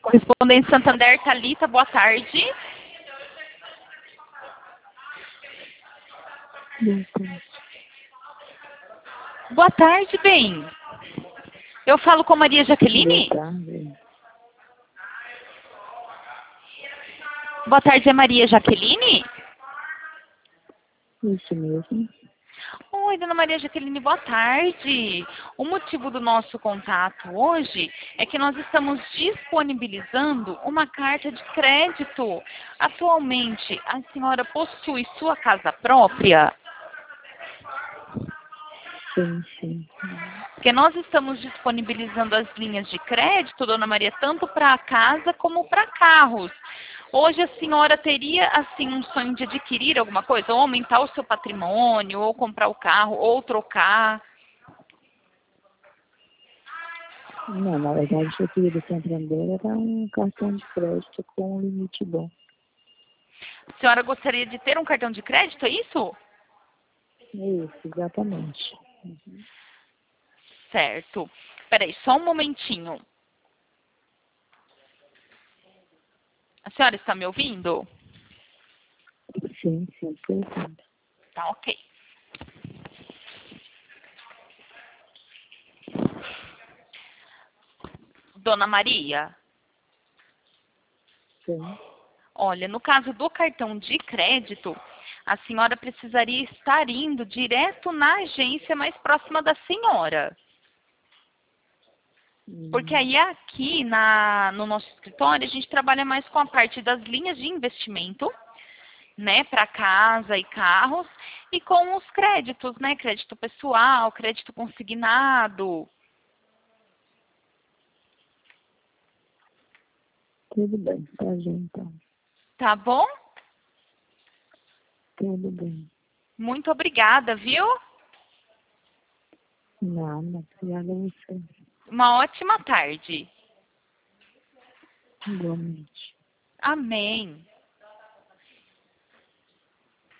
Correspondente Santander, Thalita, boa tarde. Boa tarde, bem. Eu falo com Maria Jaqueline? Boa tarde. Boa tarde, é Maria Jaqueline? Isso mesmo. Oi, dona Maria Jaqueline, boa tarde. O motivo do nosso contato hoje é que nós estamos disponibilizando uma carta de crédito. Atualmente, a senhora possui sua casa própria? Sim, sim. Porque nós estamos disponibilizando as linhas de crédito, dona Maria, tanto para casa como para carros. Hoje a senhora teria, assim, um sonho de adquirir alguma coisa? Ou aumentar o seu patrimônio, ou comprar o carro, ou trocar? Não, na verdade, eu queria do Santander era um cartão de crédito com um limite bom. A senhora gostaria de ter um cartão de crédito, é isso? Isso, exatamente. Certo. Peraí, só um momentinho. A senhora está me ouvindo? Sim, sim, perfeito. Tá, ok. Dona Maria, Sim. olha, no caso do cartão de crédito, a senhora precisaria estar indo direto na agência mais próxima da senhora. Porque aí aqui no nosso escritório a gente trabalha mais com a parte das linhas de investimento, né, para casa e carros, e com os créditos, né, crédito pessoal, crédito consignado. Tudo bem, pode ir então. Tá bom? Tudo bem. Muito obrigada, viu? Nada, obrigada a você. Uma ótima tarde. Igualmente. Amém.